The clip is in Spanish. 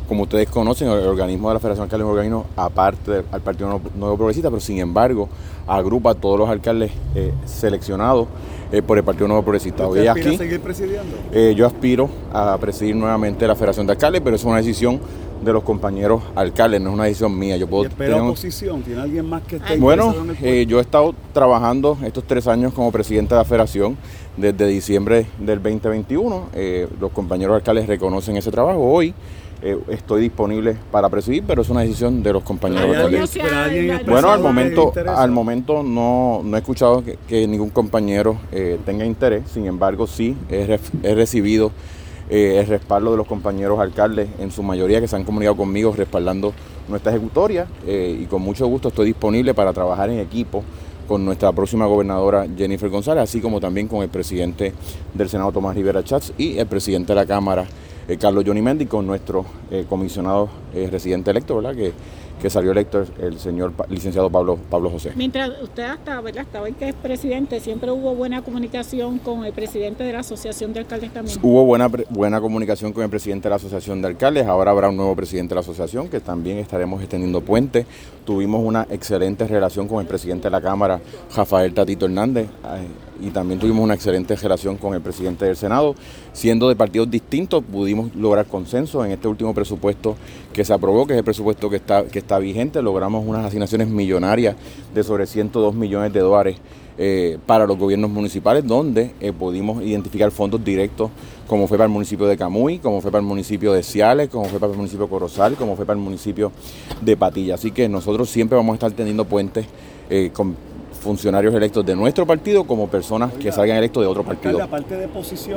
Como ustedes conocen, el organismo de la Federación de Alcaldes es un organismo aparte al Partido Nuevo Progresista, pero sin embargo agrupa a todos los alcaldes seleccionados por el Partido Nuevo Progresista. ¿Usted aspira a seguir presidiendo? Yo aspiro a presidir nuevamente la Federación de Alcaldes, pero es una decisión de los compañeros alcaldes, no es una decisión mía. Yo puedo ¿Y espera oposición? ¿Tiene alguien más que esté Bueno, interesado en el puesto? yo he estado trabajando estos 3 años como presidente de la Federación desde diciembre del 2021. Los compañeros alcaldes reconocen ese trabajo. Hoy estoy disponible para presidir, pero es una decisión de los compañeros alcaldes. Bueno, al momento no he escuchado que ningún compañero tenga interés. Sin embargo, sí he recibido el respaldo de los compañeros alcaldes, en su mayoría que se han comunicado conmigo respaldando nuestra ejecutoria, y con mucho gusto estoy disponible para trabajar en equipo con nuestra próxima gobernadora Jennifer González, así como también con el presidente del Senado Tomás Rivera Schatz y el presidente de la Cámara Carlos Johnny Mendy, con nuestro comisionado residente electo, ¿verdad? Que salió electo el señor licenciado Pablo José. Mientras usted estaba hoy que es presidente, siempre hubo buena comunicación con el presidente de la Asociación de Alcaldes también. Hubo buena comunicación con el presidente de la Asociación de Alcaldes. Ahora habrá un nuevo presidente de la asociación que también estaremos extendiendo puentes. Tuvimos una excelente relación con el presidente de la Cámara, Rafael Tatito Hernández, y también tuvimos una excelente relación con el presidente del Senado. Siendo de partidos distintos, pudimos lograr consenso en este último presupuesto que se aprobó, que es el presupuesto que está vigente. Logramos unas asignaciones millonarias de sobre 102 millones de dólares para los gobiernos municipales, donde pudimos identificar fondos directos, como fue para el municipio de Camuy, como fue para el municipio de Ciales, como fue para el municipio de Corozal, como fue para el municipio de Patilla. Así que nosotros siempre vamos a estar teniendo puentes con funcionarios electos de nuestro partido como personas que salgan electos de otro partido. Alcalde, aparte de posición